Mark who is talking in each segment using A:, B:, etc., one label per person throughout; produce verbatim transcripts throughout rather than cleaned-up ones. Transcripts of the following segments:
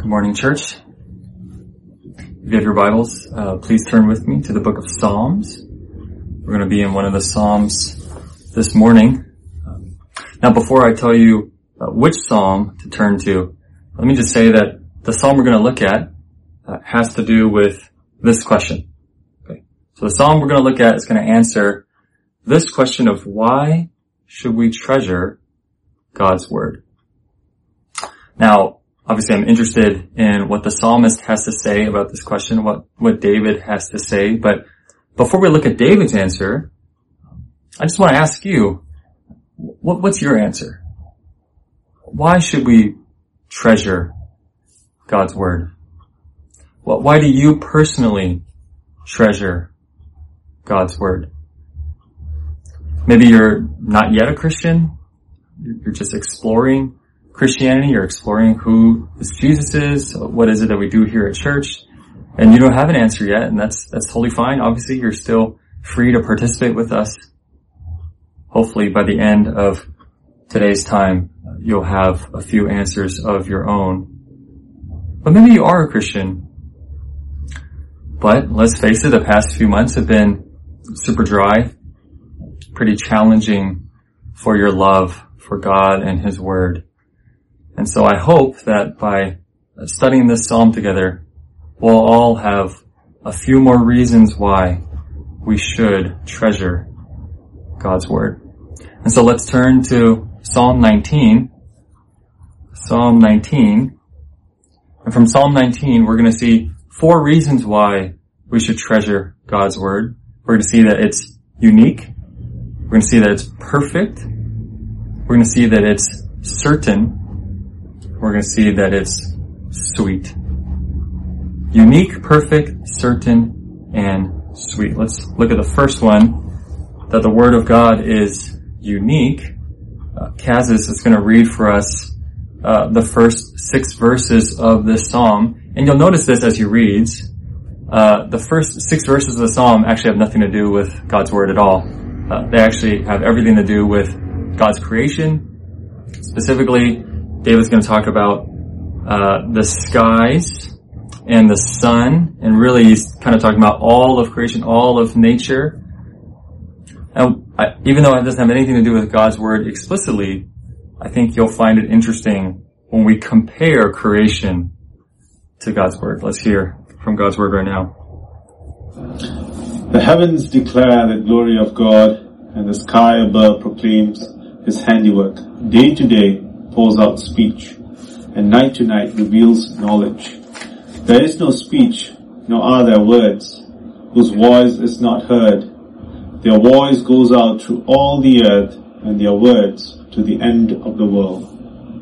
A: Morning, church. If you have your Bibles, uh, please turn with me to the book of Psalms. We're going to be in one of the Psalms this morning. Um, now, before I tell you uh, which Psalm to turn to, let me just say that the Psalm we're going to look at uh, has to do with this question. Okay. So the Psalm we're going to look at is going to answer this question of why should we treasure God's Word? Now, obviously, I'm interested in what the psalmist has to say about this question, what, what David has to say. But before we look at David's answer, I just want to ask you, what, what's your answer? Why should we treasure God's Word? Well, why do you personally treasure God's Word? Maybe you're not yet a Christian. You're just exploring Christianity, you're exploring who this Jesus is, what is it that we do here at church, and you don't have an answer yet, and that's that's totally fine. Obviously, you're still free to participate with us. Hopefully, by the end of today's time, you'll have a few answers of your own. But maybe you are a Christian, but let's face it, the past few months have been super dry, pretty challenging for your love for God and His Word. And so I hope that by studying this psalm together, we'll all have a few more reasons why we should treasure God's Word. And so let's turn to Psalm nineteen. Psalm nineteen. And from Psalm nineteen, we're going to see four reasons why we should treasure God's Word. We're going to see that it's unique. We're going to see that it's perfect. We're going to see that it's certain. We're going to see that it's sweet. Unique, perfect, certain, and sweet. Let's look at the first one, that the Word of God is unique. Uh, Kazis is going to read for us uh, the first six verses of this psalm. And you'll notice this as he reads. Uh, the first six verses of the psalm actually have nothing to do with God's Word at all. Uh, they actually have everything to do with God's creation. Specifically, David's going to talk about uh the skies and the sun, and really he's kind of talking about all of creation, all of nature. And I, even though it doesn't have anything to do with God's Word explicitly, I think you'll find it interesting when we compare creation to God's Word. Let's hear from God's Word right now.
B: The heavens declare the glory of God, and the sky above proclaims His handiwork. Day to day pours out speech, and night to night reveals knowledge. There is no speech, nor are there words, whose voice is not heard. Their voice goes out through all the earth, and their words to the end of the world.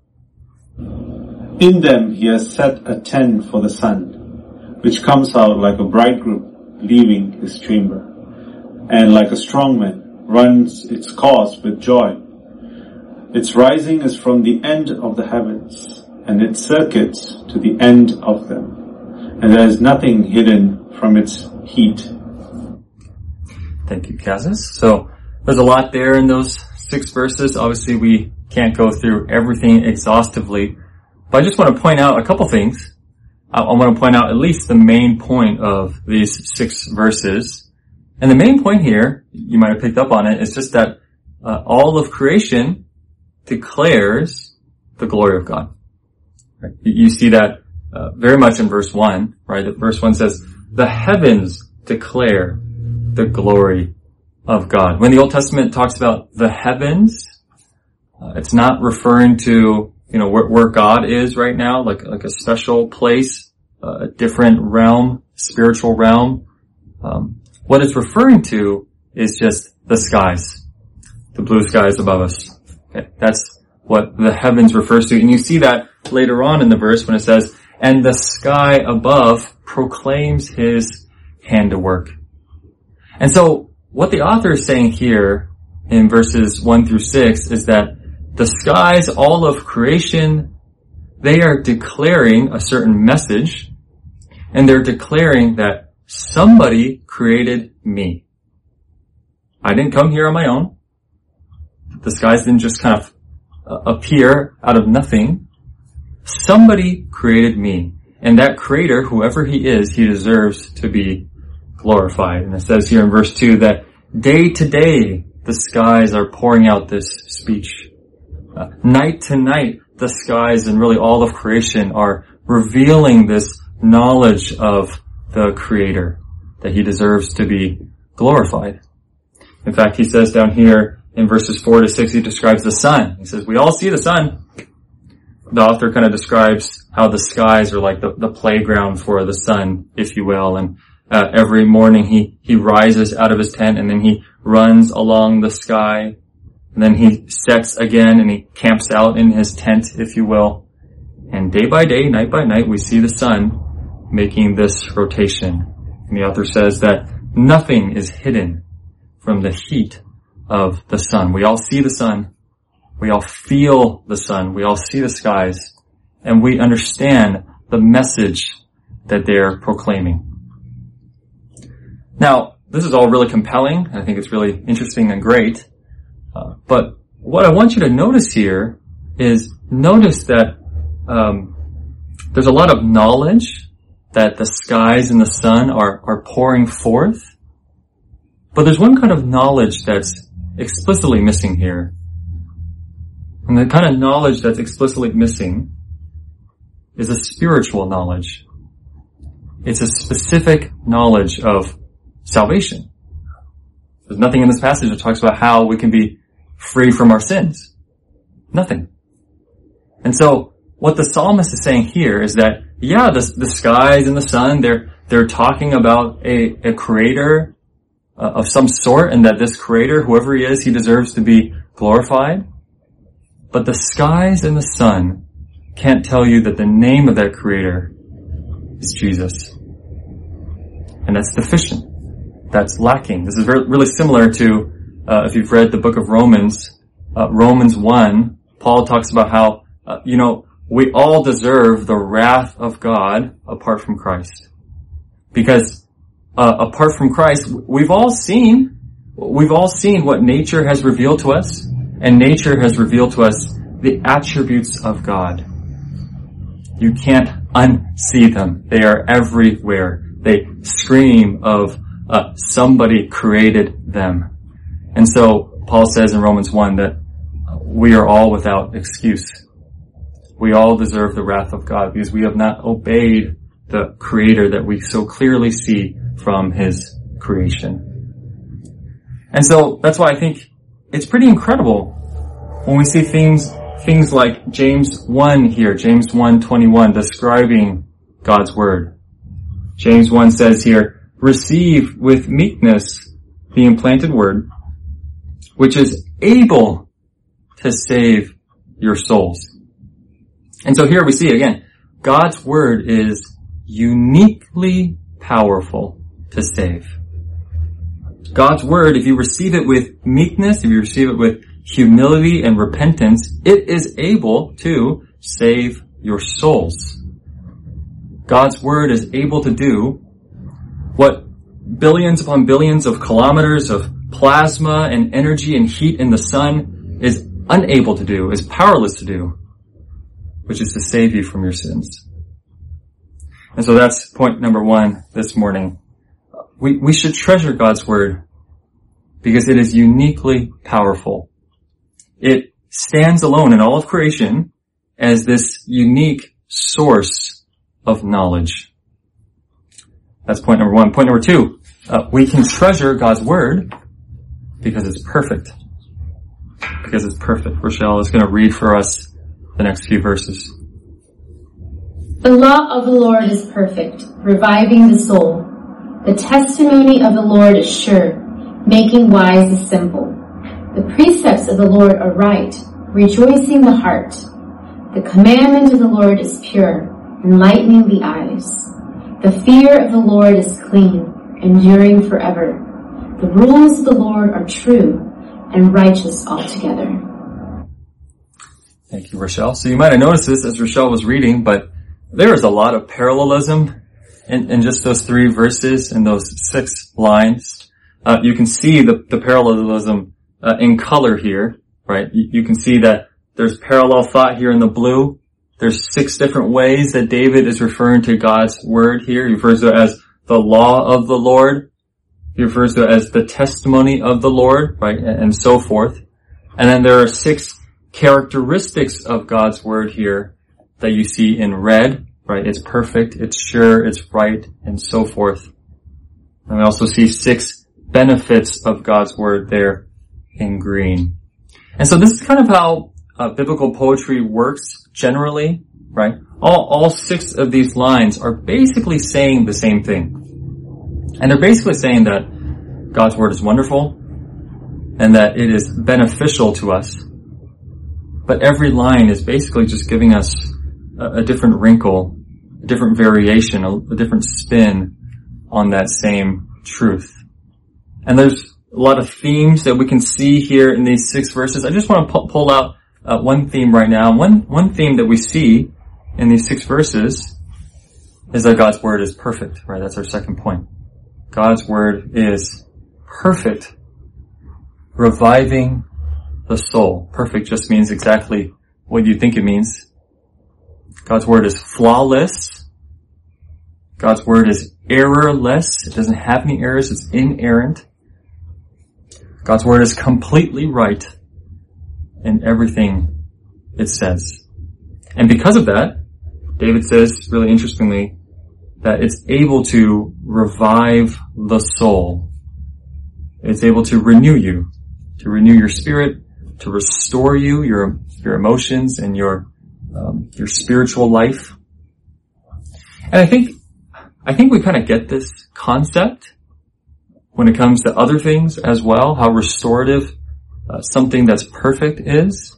B: In them He has set a tent for the sun, which comes out like a bridegroom leaving his chamber, and like a strong man runs its course with joy. Its rising is from the end of the heavens, and its circuits to the end of them, and there is nothing hidden from its heat.
A: Thank you, Kazis. So there's a lot there in those six verses. Obviously, we can't go through everything exhaustively, but I just want to point out a couple things. I, I want to point out at least the main point of these six verses. And the main point here, you might have picked up on it, is just that uh, all of creation declares the glory of God. Right? You see that uh, very much in verse one, right? The verse one says, the heavens declare the glory of God. When the Old Testament talks about the heavens, uh, it's not referring to, you know, where, where God is right now, like, like a special place, uh, a different realm, spiritual realm. Um, what it's referring to is just the skies, the blue skies above us. Okay, that's what the heavens refers to. And you see that later on in the verse when it says, and the sky above proclaims His handiwork. And so what the author is saying here in verses one through six is that the skies, all of creation, they are declaring a certain message, and they're declaring that somebody created me. I didn't come here on my own. The skies didn't just kind of uh, appear out of nothing. somebody created me. And that creator, whoever he is, he deserves to be glorified. And it says here in verse two that day to day the skies are pouring out this speech. Uh, night to night the skies and really all of creation are revealing this knowledge of the creator, that he deserves to be glorified. In fact, he says down here in verses four to six, he describes the sun. He says, we all see the sun. The author kind of describes how the skies are like the, the playground for the sun, if you will. And uh, every morning he, he rises out of his tent and then he runs along the sky. And then he sets again and he camps out in his tent, if you will. And day by day, night by night, we see the sun making this rotation. And the author says that nothing is hidden from the heat of the sun. We all see the sun. We all feel the sun. We all see the skies. And we understand the message that they're proclaiming. Now, this is all really compelling. I think it's really interesting and great. Uh, but what I want you to notice here is notice that um, there's a lot of knowledge that the skies and the sun are, are pouring forth. But there's one kind of knowledge that's explicitly missing here. And the kind of knowledge that's explicitly missing is a spiritual knowledge. It's a specific knowledge of salvation. There's nothing in this passage that talks about how we can be free from our sins. Nothing. And so what the psalmist is saying here is that, yeah, the, the skies and the sun, they're, they're talking about a, a creator uh, of some sort, and that this creator, whoever he is, he deserves to be glorified. But the skies and the sun can't tell you that the name of that creator is Jesus. And that's deficient. That's lacking. This is very, really similar to, uh, if you've read the book of Romans, uh, Romans one, Paul talks about how, uh, you know, we all deserve the wrath of God apart from Christ. Because, uh, apart from Christ, we've all seen, we've all seen what nature has revealed to us. And nature has revealed to us the attributes of God. You can't unsee them. They are everywhere. They scream of uh, somebody created them. And so Paul says in Romans one that we are all without excuse. We all deserve the wrath of God because we have not obeyed the Creator that we so clearly see from His creation. And so that's why I think it's pretty incredible when we see things, things like James one here, James one twenty-one, describing God's Word. James one says here, receive with meekness the implanted Word, which is able to save your souls. And so here we see again, God's Word is uniquely powerful to save. God's Word, if you receive it with meekness, if you receive it with humility and repentance, it is able to save your souls. God's Word is able to do what billions upon billions of kilometers of plasma and energy and heat in the sun is unable to do, is powerless to do, which is to save you from your sins. And so that's point number one this morning. We, we should treasure God's Word because it is uniquely powerful. It stands alone in all of creation as this unique source of knowledge. That's point number one. Point number two, uh, we can treasure God's Word because it's perfect. Because it's perfect. Rochelle is going to read for us the next few verses.
C: The law of the Lord is perfect, reviving the soul. The testimony of the Lord is sure, making wise the simple. The precepts of the Lord are right, rejoicing the heart. The commandment of the Lord is pure, enlightening the eyes. The fear of the Lord is clean, enduring forever. The rules of the Lord are true and righteous altogether.
A: Thank you, Rochelle. So you might have noticed this as Rochelle was reading, but there is a lot of parallelism in, in just those three verses and those six lines. Uh, you can see the, the parallelism uh, in color here, right? You, you can see that there's parallel thought here in the blue. There's six different ways that David is referring to God's word here. He refers to it as the law of the Lord. He refers to it as the testimony of the Lord, right, and so forth. And then there are six characteristics of God's word here that you see in red, right? It's perfect, it's sure, it's right, and so forth. And we also see six benefits of God's word there in green. And so this is kind of how uh, biblical poetry works generally, right? All, all six of these lines are basically saying the same thing. And they're basically saying that God's word is wonderful and that it is beneficial to us. But every line is basically just giving us a, a different wrinkle, a different variation, a, a different spin on that same truth. And there's a lot of themes that we can see here in these six verses. I just want to pu- pull out uh, one theme right now. One, one theme that we see in these six verses is that God's word is perfect, right? That's our second point. God's word is perfect, reviving the soul. Perfect just means exactly what you think it means. God's word is flawless. God's word is errorless. It doesn't have any errors. It's inerrant. God's word is completely right in everything it says. And because of that, David says, really interestingly, that it's able to revive the soul. It's able to renew you, to renew your spirit, to restore you, your your emotions and your um, your spiritual life. And I think I think we kind of get this concept when it comes to other things as well, how restorative uh, something that's perfect is.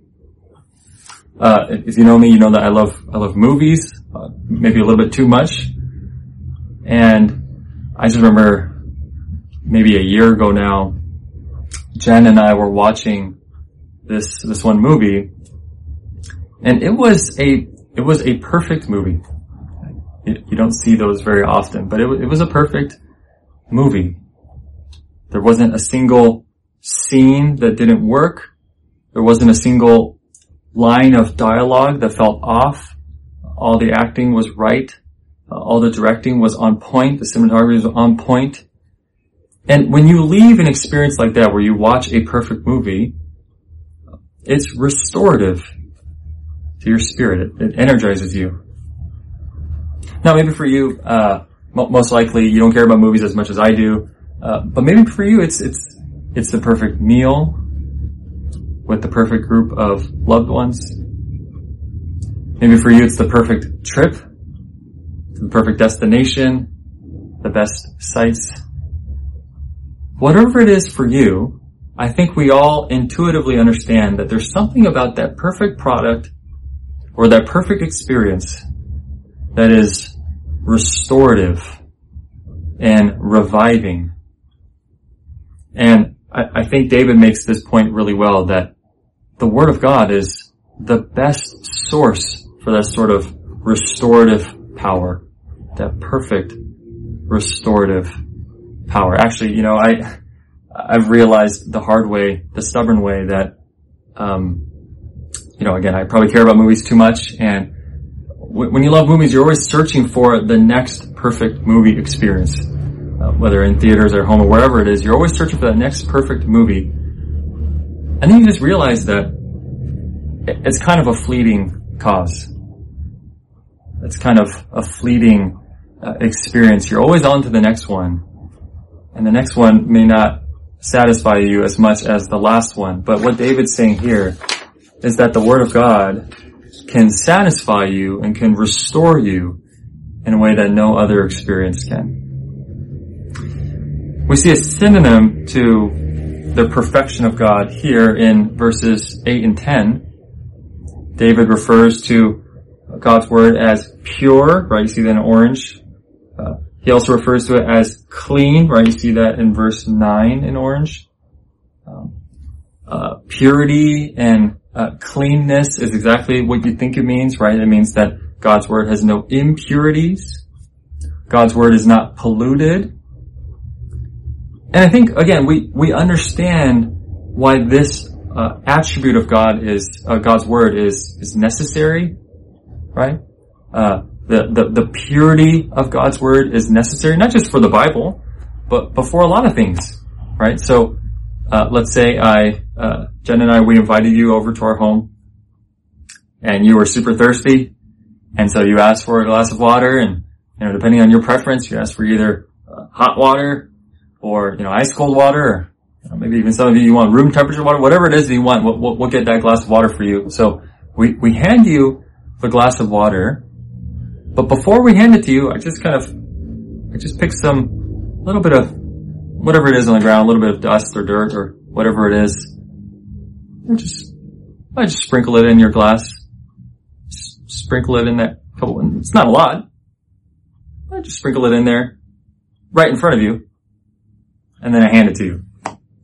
A: Uh, if you know me, you know that I love I love movies, uh, maybe a little bit too much. And I just remember maybe a year ago now, Jen and I were watching this this one movie, and it was a it was a perfect movie. You, you don't see those very often, but it, it was a perfect movie. There wasn't a single scene that didn't work. There wasn't a single line of dialogue that felt off. All the acting was right. Uh, all the directing was on point. The cinematography was on point. And when you leave an experience like that, where you watch a perfect movie, it's restorative to your spirit. It, it energizes you. Now, maybe for you, uh, mo- most likely you don't care about movies as much as I do. Uh, but maybe for you, it's, it's, it's the perfect meal with the perfect group of loved ones. Maybe for you, it's the perfect trip, the perfect destination, the best sights. Whatever it is for you, I think we all intuitively understand that there's something about that perfect product or that perfect experience that is restorative and reviving. And I, I think David makes this point really well, that the Word of God is the best source for that sort of restorative power, that perfect restorative power. Actually, you know, I, I've realized the hard way, the stubborn way that, um, you know, again, I probably care about movies too much, and w- when you love movies, you're always searching for the next perfect movie experience. Uh, whether in theaters or home or wherever it is, you're always searching for that next perfect movie. And then you just realize that it's kind of a fleeting cause. It's kind of a fleeting uh, experience. You're always on to the next one. And the next one may not satisfy you as much as the last one. But what David's saying here is that the Word of God can satisfy you and can restore you in a way that no other experience can. We see a synonym to the perfection of God here in verses eight and ten. David refers to God's Word as pure, right? You see that in orange. Uh, he also refers to it as clean, right? You see that in verse nine in orange. Um, uh, purity and uh, cleanness is exactly what you think it means, right? It means that God's Word has no impurities. God's Word is not polluted. And I think, again, we, we understand why this uh, attribute of God is, uh, God's Word is, is necessary right? Uh, the, the, the purity of God's Word is necessary, not just for the Bible, but, but for a lot of things, right? So, uh, let's say I, uh, Jen and I, we invited you over to our home, and you were super thirsty, and so you asked for a glass of water, and, you know, depending on your preference, you asked for either uh, hot water, or, you know, ice cold water, or you know, maybe even some of you, you want room temperature water, whatever it is that you want, we'll, we'll, we'll get that glass of water for you. So, we, we hand you the glass of water, but before we hand it to you, I just kind of, I just pick some, little bit of, whatever it is on the ground, a little bit of dust or dirt or whatever it is. I just, I just sprinkle it in your glass. S- sprinkle it in that couple, it's not a lot. I just sprinkle it in there, right in front of you, and then I hand it to you.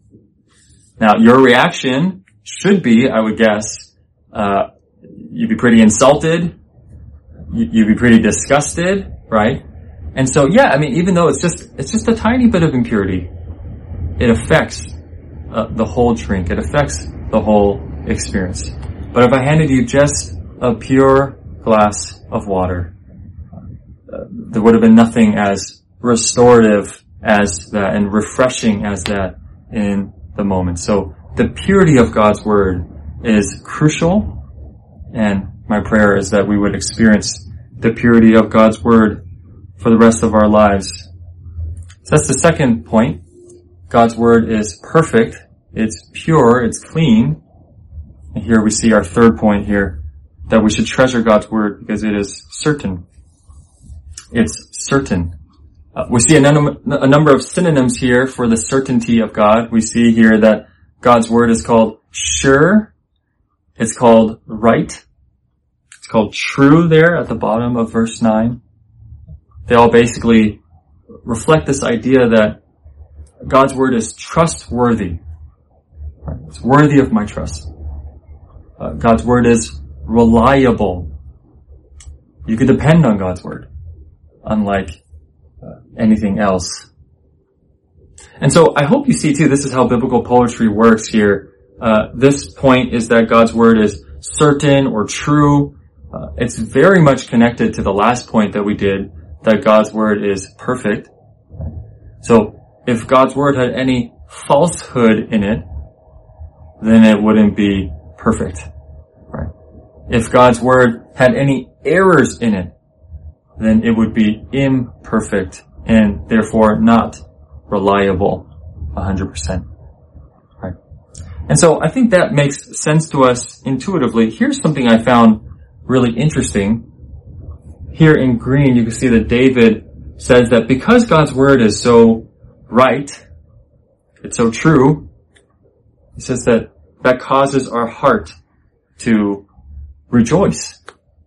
A: Now, your reaction should be, I would guess, uh, you'd be pretty insulted, you'd be pretty disgusted, right? And so, yeah, I mean, even though it's just, it's just a tiny bit of impurity, it affects uh, the whole drink. It affects the whole experience. But if I handed you just a pure glass of water, uh, there would have been nothing as restorative as that and refreshing as that in the moment. So the purity of God's Word is crucial, and my prayer is that we would experience the purity of God's Word for the rest of our lives. So that's the second point. God's Word is perfect. It's pure. It's clean. And here we see our third point here, that we should treasure God's Word because it is certain. It's certain. Uh, we see a, num- a number of synonyms here for the certainty of God. We see here that God's Word is called sure. It's called right. It's called true there at the bottom of verse nine. They all basically reflect this idea that God's Word is trustworthy. It's worthy of my trust. Uh, God's Word is reliable. You can depend on God's Word, unlike uh, anything else. And so I hope you see too, this is how biblical poetry works here. Uh, this point is that God's Word is certain or true. Uh, it's very much connected to the last point that we did, that God's Word is perfect. So, if God's Word had any falsehood in it, then it wouldn't be perfect. Right? If God's Word had any errors in it, then it would be imperfect and therefore not reliable one hundred percent. Right? And so I think that makes sense to us intuitively. Here's something I found really interesting. Here in green, you can see that David says that because God's Word is so right, it's so true, he says that that causes our heart to rejoice.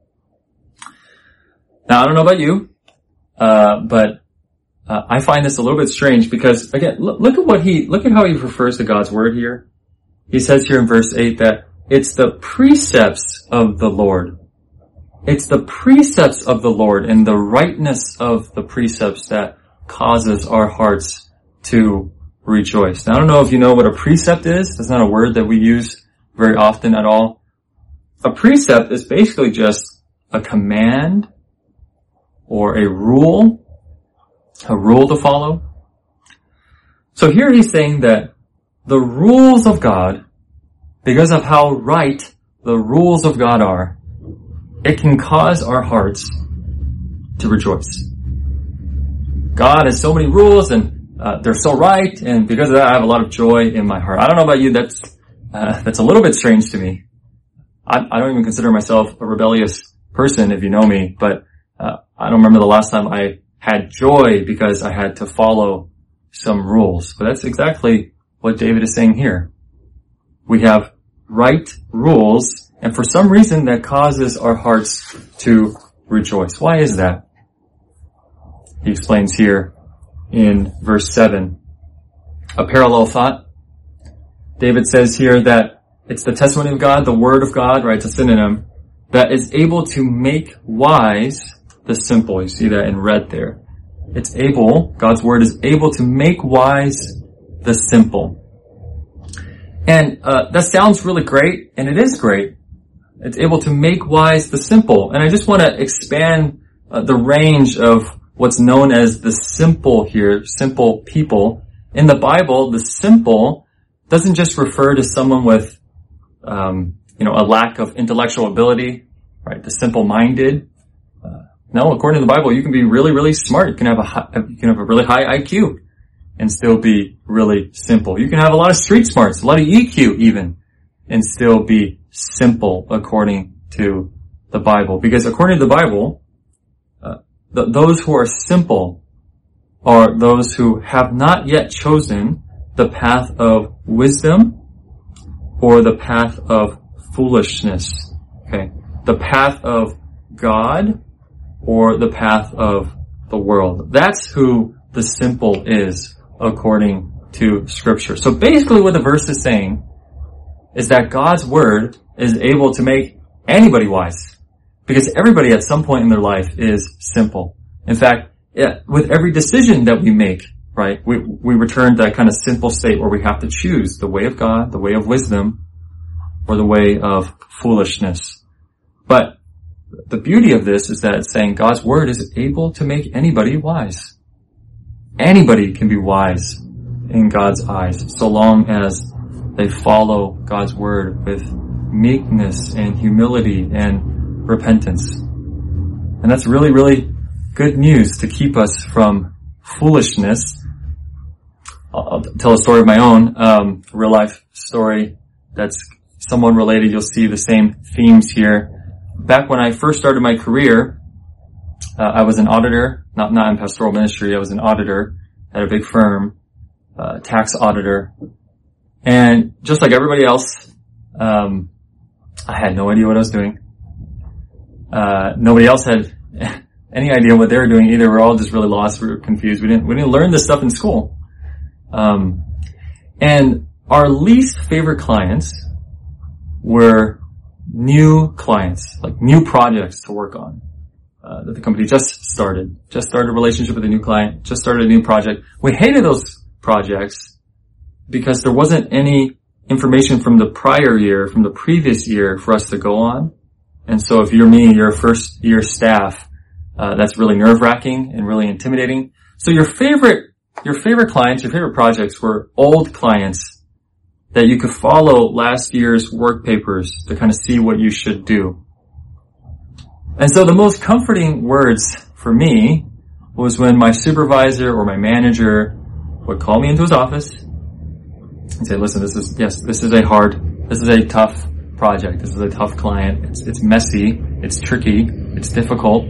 A: Now, I don't know about you, uh, but uh, I find this a little bit strange because, again, look, look at what he, look at how he refers to God's Word here. He says here in verse eight that it's the precepts of the Lord. It's the precepts of the Lord and the rightness of the precepts that causes our hearts to rejoice. Now, I don't know if you know what a precept is. That's not a word that we use very often at all. A precept is basically just a command or a rule, a rule to follow. So here he's saying that the rules of God, because of how right the rules of God are, it can cause our hearts to rejoice. God has so many rules and uh, they're so right, and because of that I have a lot of joy in my heart. I don't know about you, that's uh, that's a little bit strange to me. I, I don't even consider myself a rebellious person if you know me, but uh, I don't remember the last time I had joy because I had to follow some rules. But that's exactly what David is saying here. We have right rules, and for some reason that causes our hearts to rejoice. Why is that? He explains here in verse seven. A parallel thought. David says here that it's the testimony of God, the Word of God, right, it's a synonym, that is able to make wise the simple. You see that in red there. It's able, God's Word is able to make wise the simple. And uh, that sounds really great, and it is great. It's able to make wise the simple. And I just want to expand uh, the range of what's known as the simple here, simple people. In the Bible, the simple doesn't just refer to someone with, um, you know, a lack of intellectual ability, right? The simple-minded. Uh, no, according to the Bible, you can be really, really smart. You can have a high, you can have a really high I Q and still be really simple. You can have a lot of street smarts, a lot of E Q even, and still be simple according to the Bible. Because according to the Bible, uh, th- those who are simple are those who have not yet chosen the path of wisdom or the path of foolishness. Okay. The path of God or the path of the world. That's who the simple is according to Scripture. So basically what the verse is saying is that God's Word is able to make anybody wise. Because everybody at some point in their life is simple. In fact, yeah, with every decision that we make, right, we, we return to that kind of simple state where we have to choose the way of God, the way of wisdom, or the way of foolishness. But the beauty of this is that it's saying God's Word is able to make anybody wise. Anybody can be wise in God's eyes, so long as they follow God's Word with meekness and humility and repentance. And that's really, really good news to keep us from foolishness. I'll, I'll tell a story of my own, um, real life story that's somewhat related. You'll see the same themes here. Back when I first started my career, uh, I was an auditor, not, not in pastoral ministry. I was an auditor at a big firm, uh, tax auditor. And just like everybody else, um, I had no idea what I was doing. Uh, nobody else had any idea what they were doing either. We're all just really lost. We were confused. We didn't, we didn't learn this stuff in school. Um, and our least favorite clients were new clients, like new projects to work on, uh, that the company just started, just started a relationship with a new client, just started a new project. We hated those projects because there wasn't any information from the prior year, from the previous year for us to go on. And so if you're me, you're a first year staff, uh, that's really nerve-wracking and really intimidating. So your favorite, your favorite clients, your favorite projects were old clients that you could follow last year's work papers to kind of see what you should do. And so the most comforting words for me was when my supervisor or my manager would call me into his office and say, listen, this is, yes, this is a hard, this is a tough project. This is a tough client. It's, it's messy. It's tricky. It's difficult.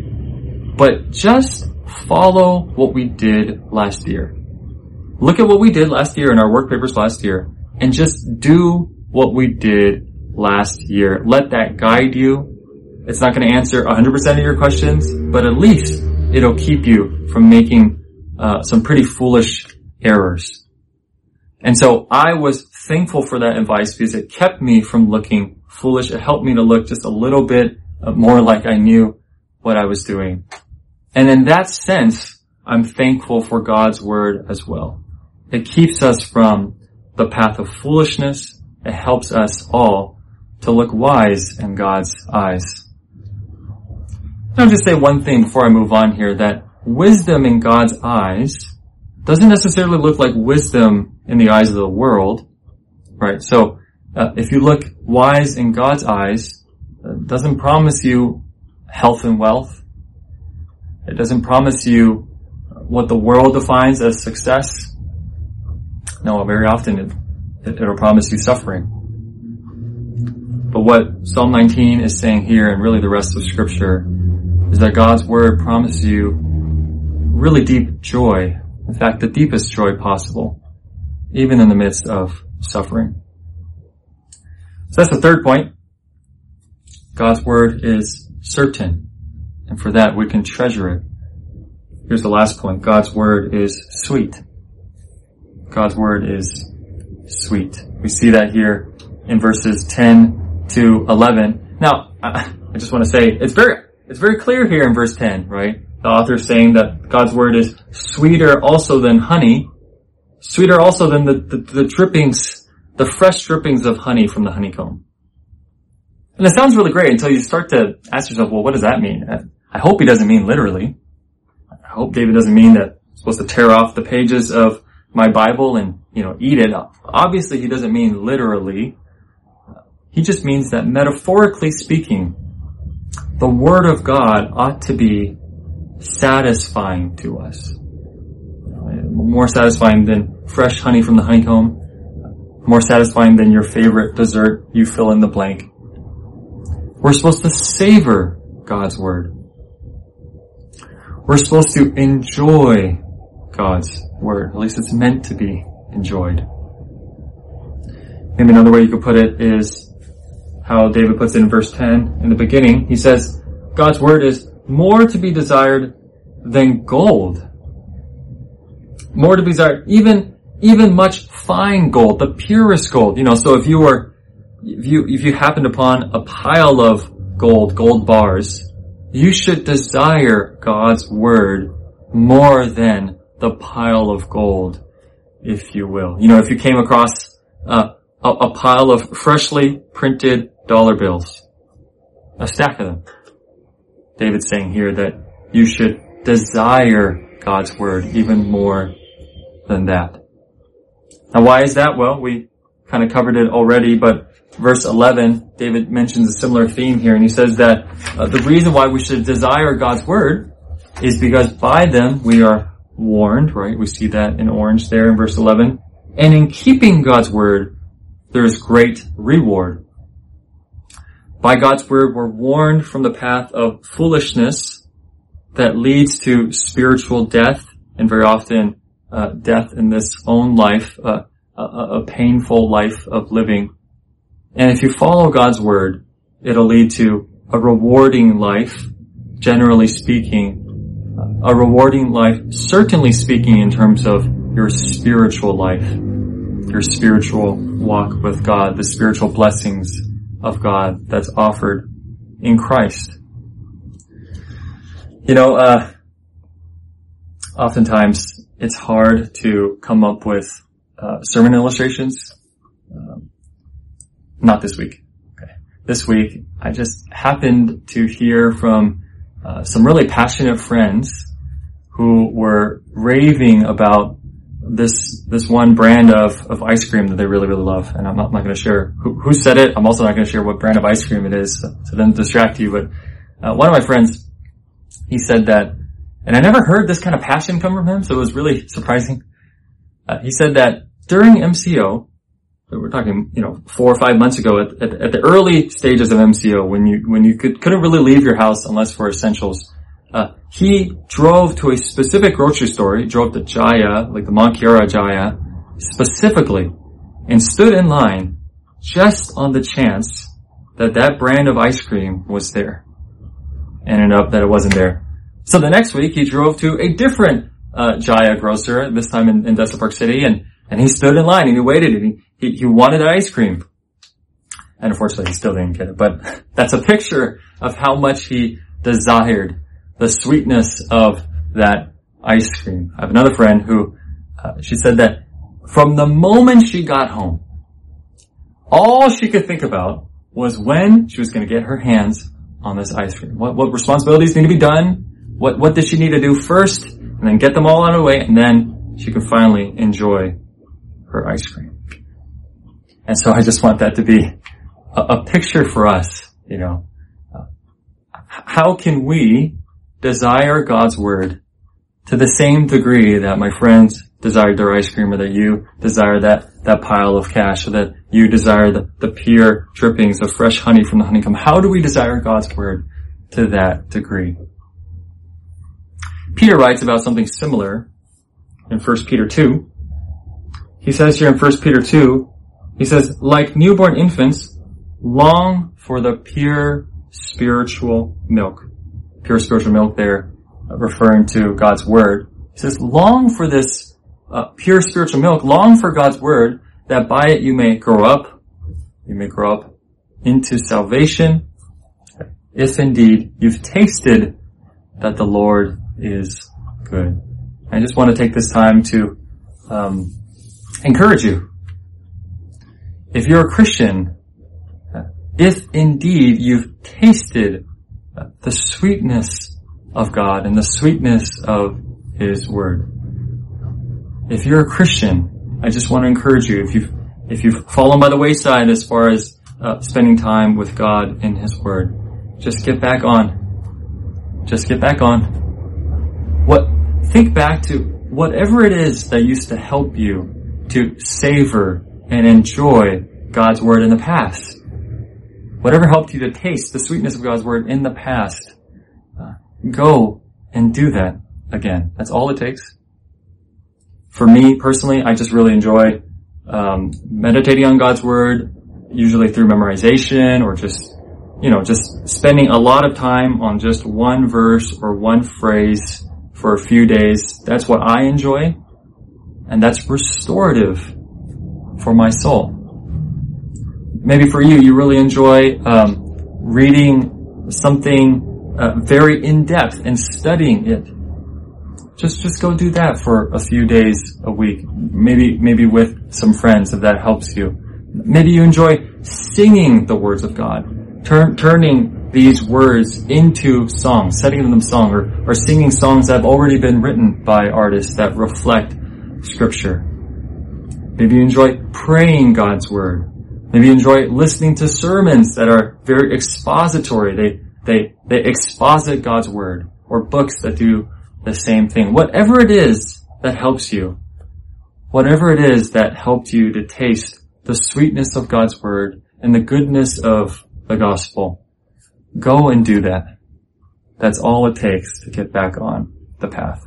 A: But just follow what we did last year. Look at what we did last year in our work papers last year and just do what we did last year. Let that guide you. It's not going to answer one hundred percent of your questions, but at least it'll keep you from making uh, some pretty foolish errors. And so I was thankful for that advice because it kept me from looking foolish. It helped me to look just a little bit more like I knew what I was doing. And in that sense, I'm thankful for God's Word as well. It keeps us from the path of foolishness. It helps us all to look wise in God's eyes. I'll just say one thing before I move on here, that wisdom in God's eyes doesn't necessarily look like wisdom in the eyes of the world, right? So, uh, if you look wise in God's eyes, it doesn't promise you health and wealth. It doesn't promise you what the world defines as success. No, very often it, it, it'll promise you suffering. But what Psalm nineteen is saying here, and really the rest of Scripture, is that God's Word promises you really deep joy. In fact, the deepest joy possible, even in the midst of suffering. So that's the third point. God's Word is certain, and for that we can treasure it. Here's the last point. God's Word is sweet. God's Word is sweet. We see that here in verses ten to eleven. Now, I just want to say, it's very, it's very clear here in verse ten, right? The author is saying that God's Word is sweeter also than honey, sweeter also than the, the, the drippings, the fresh drippings of honey from the honeycomb. And it sounds really great until you start to ask yourself, well, what does that mean? I hope he doesn't mean literally. I hope David doesn't mean that I'm supposed to tear off the pages of my Bible and, you know, eat it. Obviously, he doesn't mean literally. He just means that metaphorically speaking, the Word of God ought to be satisfying to us. More satisfying than fresh honey from the honeycomb. More satisfying than your favorite dessert, you fill in the blank. We're supposed to savor God's Word. We're supposed to enjoy God's Word. At least it's meant to be enjoyed. Maybe another way you could put it is how David puts it in verse ten. In the beginning, he says, God's Word is more to be desired than gold. More to be desired, even, even much fine gold, the purest gold. You know, so if you were, if you, if you happened upon a pile of gold, gold bars, you should desire God's Word more than the pile of gold, if you will. You know, if you came across uh, a, a pile of freshly printed dollar bills, a stack of them, David's saying here that you should desire God's Word even more than that. Now, why is that? Well, we kind of covered it already, but verse eleven, David mentions a similar theme here, and he says that uh, the reason why we should desire God's Word is because by them we are warned, right? We see that in orange there in verse eleven. And in keeping God's Word, there is great reward. By God's Word, we're warned from the path of foolishness that leads to spiritual death, and very often uh, death in this own life, uh, a, a painful life of living. And if you follow God's Word, it'll lead to a rewarding life, generally speaking, a rewarding life, certainly speaking in terms of your spiritual life, your spiritual walk with God, the spiritual blessings of God that's offered in Christ. You know, uh, oftentimes it's hard to come up with uh, sermon illustrations. Um, not this week. Okay. This week, I just happened to hear from uh, some really passionate friends who were raving about this this one brand of, of ice cream that they really, really love. And I'm not, not going to share who, who said it. I'm also not going to share what brand of ice cream it is to then distract you. But uh, one of my friends, he said that, and I never heard this kind of passion come from him, so it was really surprising. Uh, he said that during M C O, we're talking, you know, four or five months ago, at, at, at the early stages of M C O, when you when you could, couldn't really leave your house unless for essentials, uh, he drove to a specific grocery store. He drove to Jaya, like the Monkiara Jaya, specifically, and stood in line just on the chance that that brand of ice cream was there. And ended up that it wasn't there. So the next week, he drove to a different uh Jaya grocer, this time in, in Desert Park City, and and he stood in line and he waited and he, he, he wanted ice cream. And unfortunately, he still didn't get it. But that's a picture of how much he desired the sweetness of that ice cream. I have another friend who, uh, she said that from the moment she got home, all she could think about was when she was going to get her hands on this ice cream. What, what responsibilities need to be done? What, what does she need to do first? And then get them all out of the way, and then she can finally enjoy her ice cream. And so I just want that to be a, a picture for us, you know. Uh, how can we desire God's Word to the same degree that my friends desired their ice cream, or that you desire that, that pile of cash, or that you desire the, the pure drippings of fresh honey from the honeycomb? How do we desire God's Word to that degree? Peter writes about something similar in First Peter two. He says here in First Peter two, he says, like newborn infants, long for the pure spiritual milk. Pure spiritual milk there, referring to God's Word. He says, long for this uh, pure spiritual milk, long for God's Word, that by it you may grow up, you may grow up into salvation, if indeed you've tasted that the Lord is good. I just want to take this time to um, encourage you. If you're a Christian, if indeed you've tasted the sweetness of God and the sweetness of His Word. If you're a Christian, I just want to encourage you, if you've, if you've fallen by the wayside as far as uh, spending time with God and His Word, just get back on. Just get back on. What, think back to whatever it is that used to help you to savor and enjoy God's Word in the past. Whatever helped you to taste the sweetness of God's Word in the past, uh, go and do that again. That's all it takes. For me personally, I just really enjoy um, meditating on God's Word, usually through memorization or just, you know, just spending a lot of time on just one verse or one phrase for a few days. That's what I enjoy, and that's restorative for my soul. Maybe for you, you really enjoy um, reading something uh, very in-depth and studying it. Just, just go do that for a few days a week. Maybe, maybe with some friends if that helps you. Maybe you enjoy singing the words of God, Turn, turning these words into songs, setting them song, or, or singing songs that have already been written by artists that reflect Scripture. Maybe you enjoy praying God's Word. Maybe you enjoy listening to sermons that are very expository. They, they, they exposit God's Word, or books that do the same thing. Whatever it is that helps you, whatever it is that helped you to taste the sweetness of God's Word and the goodness of the gospel, go and do that. That's all it takes to get back on the path.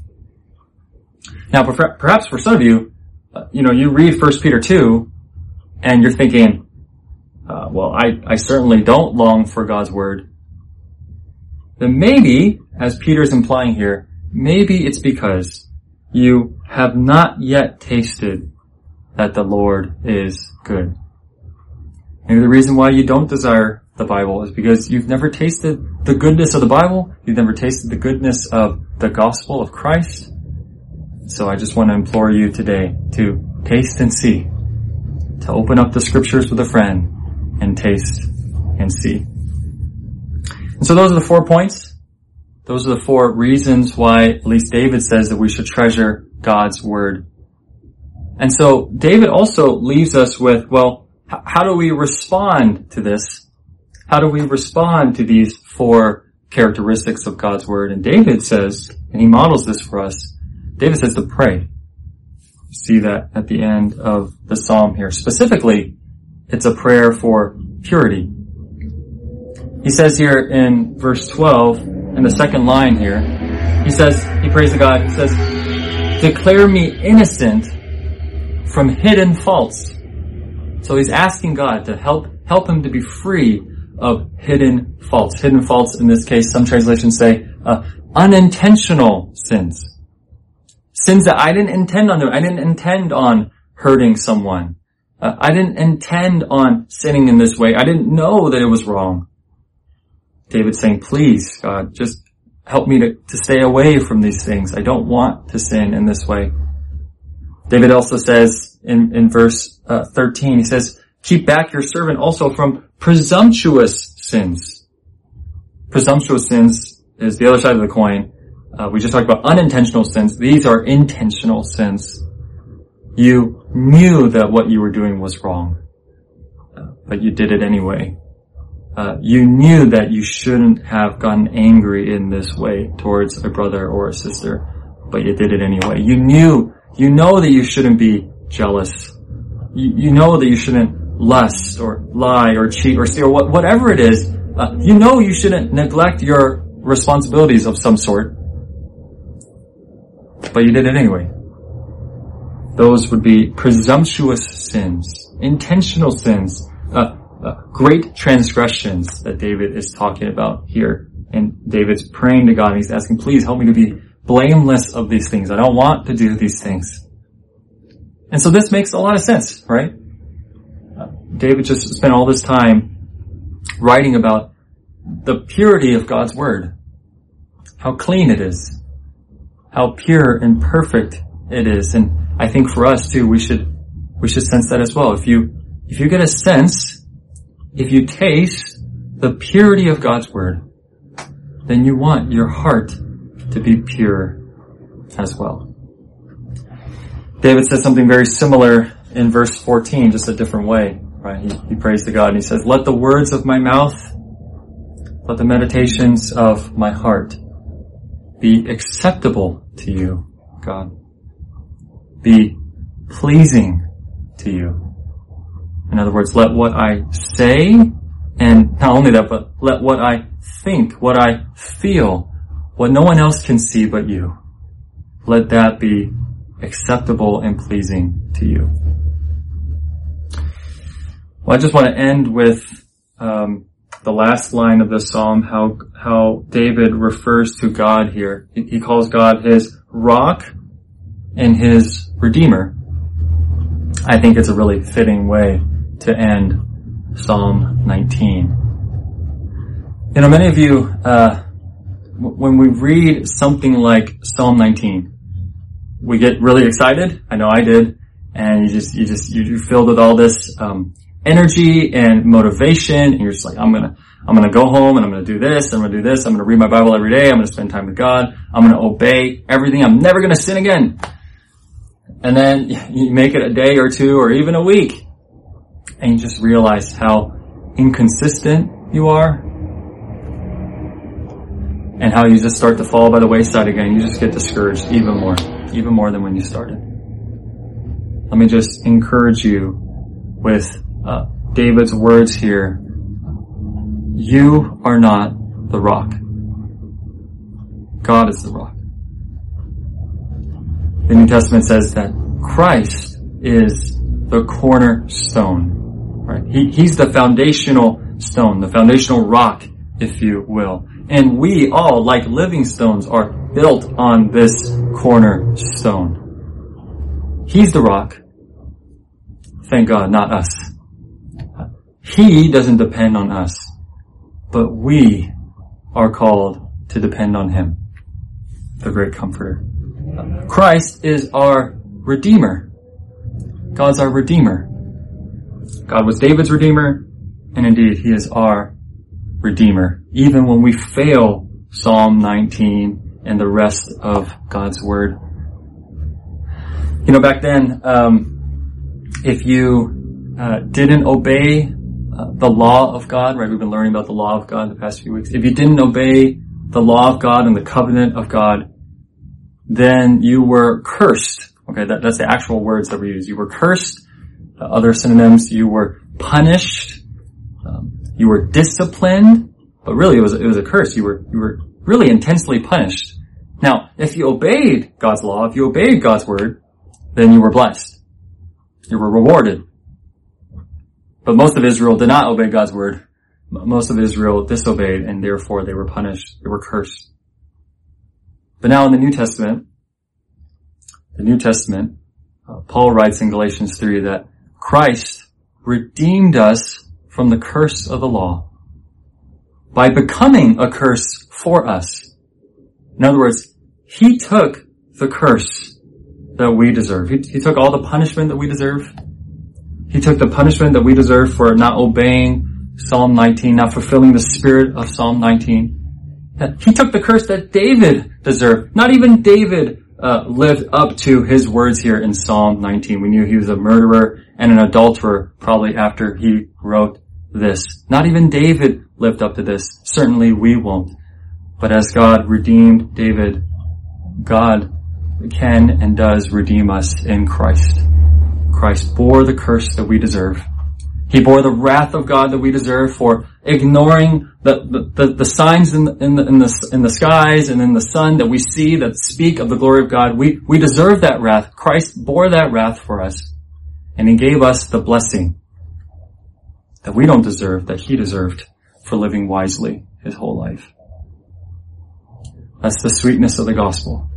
A: Now, perhaps for some of you, you know, you read First Peter two, and you're thinking, uh, well, I, I certainly don't long for God's Word. Then maybe, as Peter's implying here, maybe it's because you have not yet tasted that the Lord is good. Maybe the reason why you don't desire the Bible is because you've never tasted the goodness of the Bible. You've never tasted the goodness of the gospel of Christ. So I just want to implore you today to taste and see, to open up the Scriptures with a friend and taste and see. And so those are the four points. Those are the four reasons why at least David says that we should treasure God's Word. And so David also leaves us with, well, h- how do we respond to this? How do we respond to these four characteristics of God's Word? And David says, and he models this for us, David says to pray. See that at the end of the psalm here. Specifically, it's a prayer for purity. He says here in verse twelve, in the second line here, he says, he prays to God, he says, declare me innocent from hidden faults. So he's asking God to help, help him to be free of hidden faults. Hidden faults in this case, some translations say, uh, unintentional sins. Sins that I didn't intend on doing. I didn't intend on hurting someone. Uh, I didn't intend on sinning in this way. I didn't know that it was wrong. David's saying, please, God, just help me to, to stay away from these things. I don't want to sin in this way. David also says in, in verse uh, thirteen, he says, keep back your servant also from presumptuous sins. Presumptuous sins is the other side of the coin. Uh, we just talked about unintentional sins. These are intentional sins. You knew that what you were doing was wrong, uh, but you did it anyway. Uh, you knew that you shouldn't have gotten angry in this way towards a brother or a sister, but you did it anyway. You knew, you know that you shouldn't be jealous. You, you know that you shouldn't lust or lie or cheat or steal, or whatever it is. Uh, you know you shouldn't neglect your responsibilities of some sort, but you did it anyway. Those would be presumptuous sins, intentional sins, uh, uh, great transgressions that David is talking about here. And David's praying to God and he's asking, please help me to be blameless of these things. I don't want to do these things. And so this makes a lot of sense, right? Uh, David just spent all this time writing about the purity of God's Word, how clean it is, how pure and perfect it is. And I think for us too, we should, we should sense that as well. If you, if you get a sense if you taste the purity of God's word, then you want your heart to be pure as well. David says something very similar in verse fourteen, just a different way, right? He, he prays to God and he says, let the words of my mouth, let the meditations of my heart be acceptable to you, God. Be pleasing to you. In other words, let what I say, and not only that, but let what I think, what I feel, what no one else can see but you, let that be acceptable and pleasing to you. Well, I just want to end with um, the last line of this psalm, how how David refers to God here. He, he calls God his rock and his redeemer. I think it's a really fitting way to end Psalm nineteen. You know, many of you, uh, w- when we read something like Psalm nineteen, we get really excited. I know I did. And you just, you just, you're filled with all this, um, energy and motivation. And you're just like, I'm gonna, I'm gonna go home and I'm gonna do this. I'm gonna do this. I'm gonna read my Bible every day. I'm gonna spend time with God. I'm gonna obey everything. I'm never gonna sin again. And then you make it a day or two or even a week. And you just realize how inconsistent you are. And how you just start to fall by the wayside again. You just get discouraged even more. Even more than when you started. Let me just encourage you with uh, David's words here. You are not the rock. God is the rock. The New Testament says that Christ is the cornerstone. Right? He, he's the foundational stone, the foundational rock, if you will. And we all, like living stones, are built on this cornerstone. He's the rock. Thank God, not us. He doesn't depend on us, but we are called to depend on him, the great comforter. Christ is our Redeemer. God's our Redeemer. God was David's Redeemer, and indeed, he is our Redeemer. Even when we fail Psalm nineteen and the rest of God's Word. You know, back then, um, if you uh, didn't obey uh, the law of God, right? We've been learning about the law of God the past few weeks. If you didn't obey the law of God and the covenant of God, then you were cursed. Okay, that, that's the actual words that we use. You were cursed. Uh, other synonyms, you were punished. Um, you were disciplined. But really, it was it was a curse. You were you were really intensely punished. Now, if you obeyed God's law, if you obeyed God's word, then you were blessed. You were rewarded. But most of Israel did not obey God's word. Most of Israel disobeyed, and therefore they were punished. They were cursed. But now in the New Testament, the New Testament, uh, Paul writes in Galatians three that Christ redeemed us from the curse of the law by becoming a curse for us. In other words, he took the curse that we deserve. He, he took all the punishment that we deserve. He took the punishment that we deserve for not obeying Psalm nineteen, not fulfilling the spirit of Psalm nineteen. He took the curse that David deserved. Not even David uh, lived up to his words here in Psalm nineteen. We knew he was a murderer and an adulterer probably after he wrote this. Not even David lived up to this. Certainly we won't. But as God redeemed David, God can and does redeem us in Christ. Christ bore the curse that we deserve. He bore the wrath of God that we deserve for ignoring the, the, the, the signs in the, in the, in the, in the skies and in the sun that we see that speak of the glory of God. We, we deserve that wrath. Christ bore that wrath for us. And he gave us the blessing that we don't deserve, that he deserved for living wisely his whole life. That's the sweetness of the gospel.